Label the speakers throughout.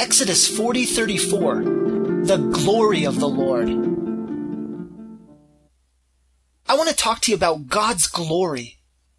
Speaker 1: Exodus 40:34, the glory of the Lord. I want to talk to you about God's glory.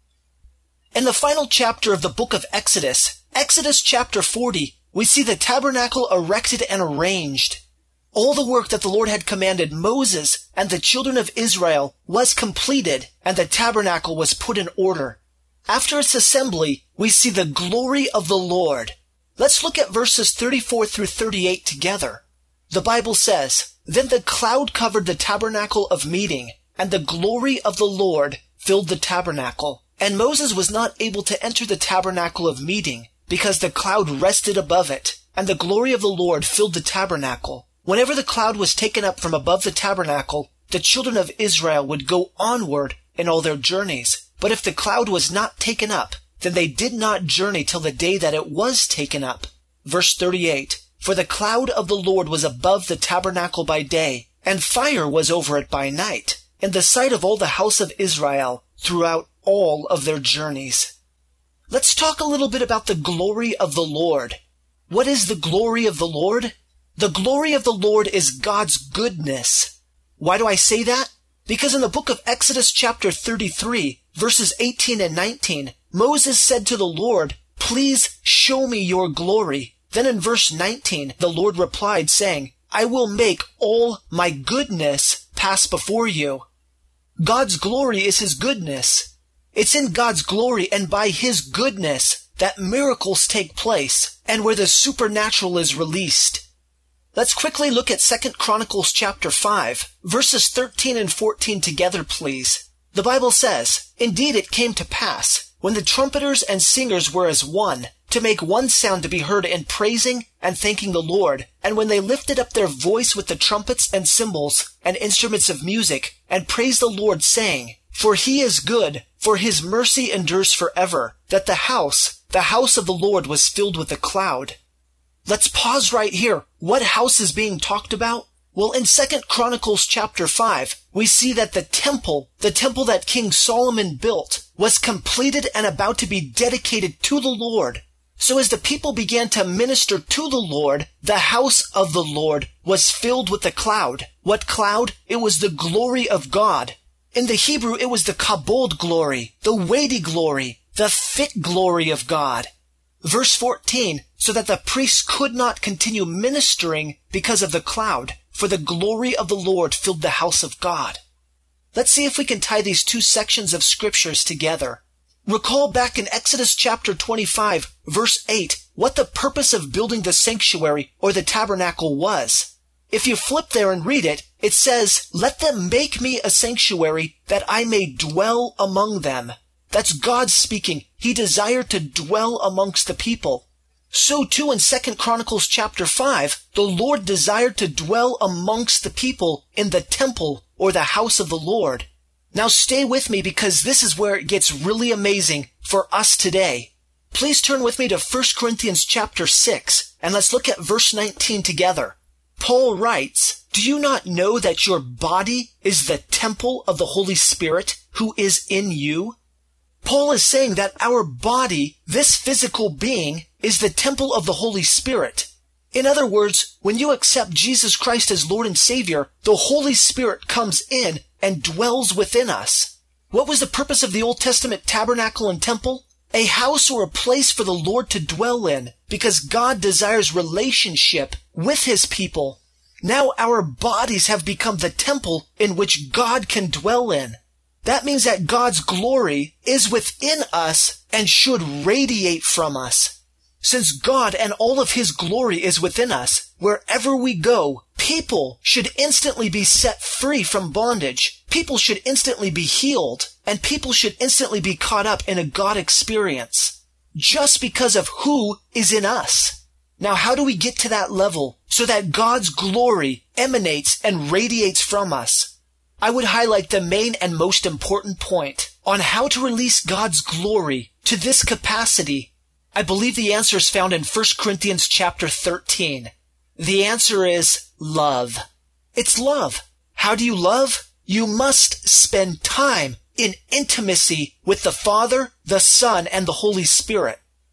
Speaker 1: In the final chapter of the book of Exodus, Exodus chapter 40, we see the tabernacle erected and arranged. All the work that the Lord had commanded Moses and the children of Israel was completed, and the tabernacle was put in order. After its assembly, we see the glory of the Lord. Let's look at verses 34 through 38 together. The Bible says, "Then the cloud covered the tabernacle of meeting, and the glory of the Lord filled the tabernacle. And Moses was not able to enter the tabernacle of meeting, because the cloud rested above it, and the glory of the Lord filled the tabernacle. Whenever the cloud was taken up from above the tabernacle, the children of Israel would go onward in all their journeys. But if the cloud was not taken up, then they did not journey till the day that it was taken up." Verse 38, "For the cloud of the Lord was above the tabernacle by day, and fire was over it by night, in the sight of all the house of Israel throughout all of their journeys." Let's talk a little bit about the glory of the Lord. What is the glory of the Lord? The glory of the Lord is God's goodness. Why do I say that? Because in the book of Exodus chapter 33, verses 18 and 19, Moses said to the Lord, "Please show me your glory." Then in verse 19, the Lord replied, saying, "I will make all my goodness pass before you." God's glory is His goodness. It's in God's glory and by His goodness that miracles take place and where the supernatural is released. Let's quickly look at 2 Chronicles chapter 5, verses 13 and 14 together, please. The Bible says, "Indeed it came to pass, when the trumpeters and singers were as one, to make one sound to be heard in praising and thanking the Lord, and when they lifted up their voice with the trumpets and cymbals and instruments of music, and praised the Lord, saying, For He is good, for His mercy endures forever, that the house of the Lord was filled with a cloud." Let's pause right here. What house is being talked about? Well, in 2 Chronicles chapter 5, we see that the temple that King Solomon built, was completed and about to be dedicated to the Lord. So as the people began to minister to the Lord, the house of the Lord was filled with a cloud. What cloud? It was the glory of God. In the Hebrew, it was the kabod glory, the weighty glory, the thick glory of God. Verse 14, "So that the priests could not continue ministering because of the cloud, for the glory of the Lord filled the house of God." Let's see if we can tie these two sections of scriptures together. Recall back in Exodus chapter 25, verse 8, what the purpose of building the sanctuary or the tabernacle was. If you flip there and read it, it says, "Let them make me a sanctuary that I may dwell among them." That's God speaking. He desired to dwell amongst the people. So too in 2 Chronicles chapter 5, the Lord desired to dwell amongst the people in the temple or the house of the Lord. Now stay with me because this is where it gets really amazing for us today. Please turn with me to 1 Corinthians chapter 6 and let's look at verse 19 together. Paul writes, "Do you not know that your body is the temple of the Holy Spirit who is in you?" Paul is saying that our body, this physical being, is the temple of the Holy Spirit. In other words, when you accept Jesus Christ as Lord and Savior, the Holy Spirit comes in and dwells within us. What was the purpose of the Old Testament tabernacle and temple? A house or a place for the Lord to dwell in, because God desires relationship with His people. Now our bodies have become the temple in which God can dwell in. That means that God's glory is within us and should radiate from us. Since God and all of His glory is within us, wherever we go, people should instantly be set free from bondage. People should instantly be healed, and people should instantly be caught up in a God experience, just because of who is in us. Now, how do we get to that level so that God's glory emanates and radiates from us? I would highlight the main and most important point on how to release God's glory to this capacity. I believe the answer is found in 1 Corinthians chapter 13. The answer is love. It's love. How do you love? You must spend time in intimacy with the Father, the Son, and the Holy Spirit.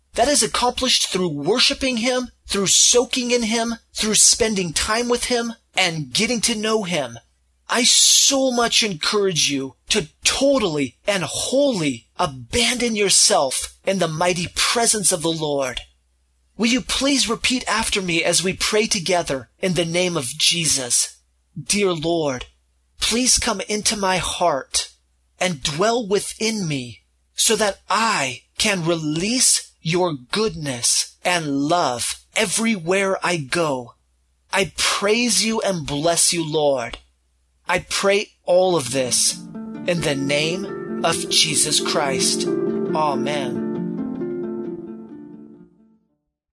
Speaker 1: That is accomplished through worshiping Him, through soaking in Him, through spending time with Him, and getting to know Him. I so much encourage you to totally and wholly abandon yourself in the mighty presence of the Lord. Will you please repeat after me as we pray together in the name of Jesus? Dear Lord, please come into my heart and dwell within me so that I can release your goodness and love everywhere I go. I praise you and bless you, Lord. I pray all of this in the name of Jesus Christ. Amen.